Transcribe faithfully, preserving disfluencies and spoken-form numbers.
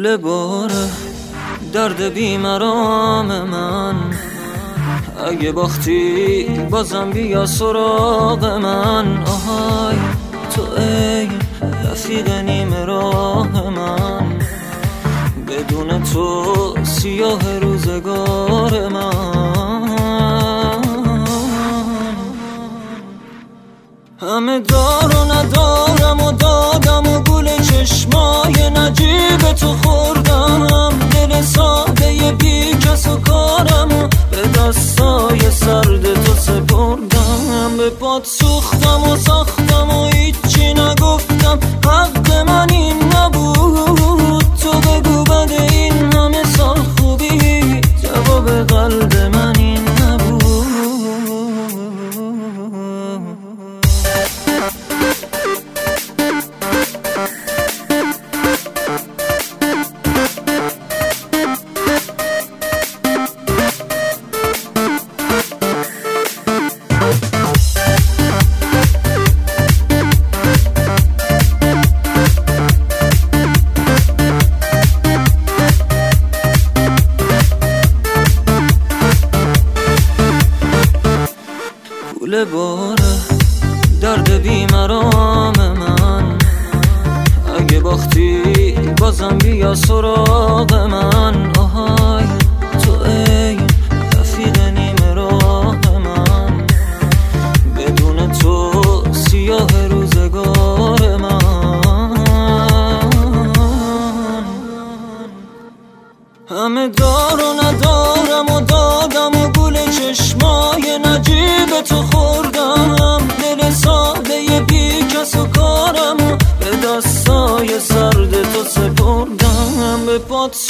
کوله باره درد بیمرام من، اگه باختی بازم بیا سراغ من. آهای تو ای رفیق نیم راه من، بدون تو سیاه روزگار من. همه دار و ندارم و دادم و گل چشمای نجیب تو خوردم، دل ساده بی کس و کارم و به دستای سرد تو سپردم. به پات سوختم و ساختم و هیچی نگفتم، حق من این نبود. تو بگو بد این همه سال خوبی، جواب قلب من این نبود. کوله باره درد بیمرام من، اگه باختی بازم بیا سراغ من. آهای تو ای رفیق نیم راه من، بدون تو سیاه روزگار من. همه دار و ندارم و دادم و گل چشمای نجیب تو خوردم، دل ساده بی کس و کارم و به دستای سرد تو سپردم. به پات